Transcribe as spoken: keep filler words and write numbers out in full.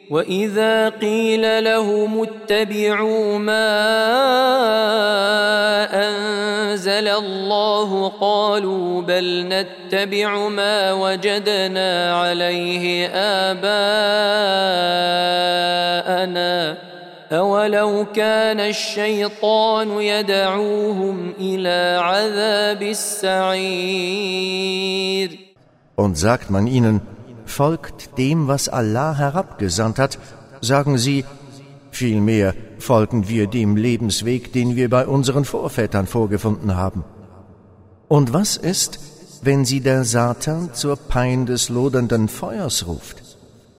وإذا قيل لهم اتبعوا ما أنزل الله قالوا بل نتبع ما وجدنا عليه آباءنا أولو كان الشيطان يدعوهم إلى عذاب السعير. Und sagt man ihnen, folgt dem, was Allah herabgesandt hat, sagen sie, vielmehr folgen wir dem Lebensweg, den wir bei unseren Vorvätern vorgefunden haben. Und was ist, wenn sie der Satan zur Pein des lodernden Feuers ruft?